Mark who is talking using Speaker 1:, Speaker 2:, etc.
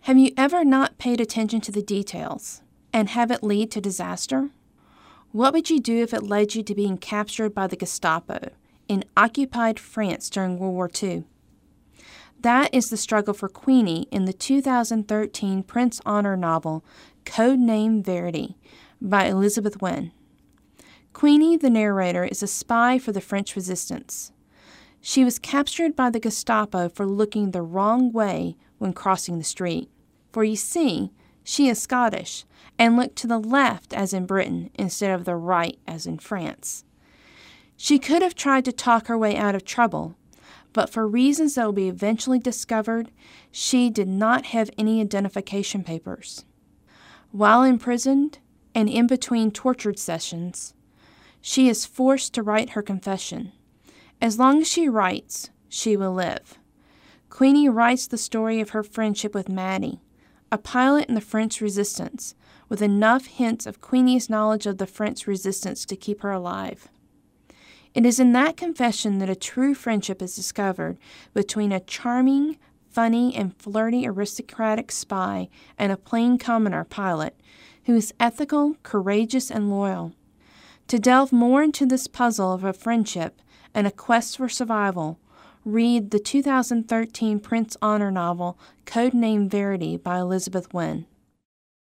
Speaker 1: Have you ever not paid attention to the details and have it lead to disaster? What would you do if it led you to being captured by the Gestapo in occupied France during World War II? That is the struggle for Queenie in the 2013 Prince Honor novel Codename Verity by Elizabeth Wynne. Queenie, the narrator, is a spy for the French resistance. She was captured by the Gestapo for looking the wrong way when crossing the street. For you see, she is Scottish and looked to the left as in Britain instead of the right as in France. She could have tried to talk her way out of trouble, but for reasons that will be eventually discovered, she did not have any identification papers. While imprisoned and in between tortured sessions, she is forced to write her confession. As long as she writes, she will live. Queenie writes the story of her friendship with Maddie, a pilot in the French resistance, with enough hints of Queenie's knowledge of the French resistance to keep her alive. It is in that confession that a true friendship is discovered between a charming, funny, and flirty aristocratic spy and a plain commoner pilot who is ethical, courageous, and loyal. To delve more into this puzzle of a friendship and a quest for survival, read the 2013 Prince Honor novel Codename Verity by Elizabeth Wynne.